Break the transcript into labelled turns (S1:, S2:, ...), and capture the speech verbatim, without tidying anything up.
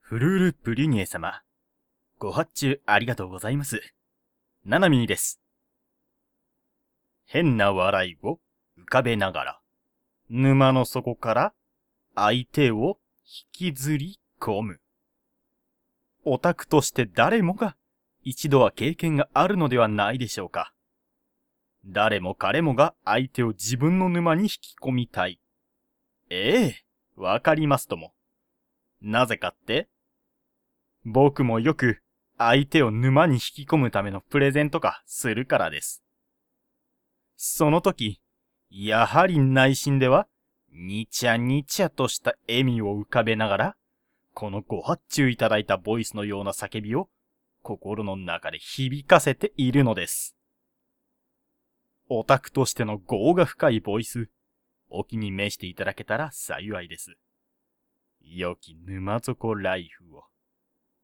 S1: フルール・プリュニエ様、ご発注ありがとうございます。ナナミーです。変な笑いを浮かべながら、沼の底から相手を引きずり込む。オタクとして誰もが一度は経験があるのではないでしょうか。誰も彼もが相手を自分の沼に引き込みたい。ええ、わかりますとも。なぜかって？僕もよく相手を沼に引き込むためのプレゼントかするからです。その時、やはり内心では、にちゃにちゃとした笑みを浮かべながら、このご発注いただいたボイスのような叫びを心の中で響かせているのです。オタクとしての業が深いボイス、お気に召していただけたら幸いです。良き沼底ライフ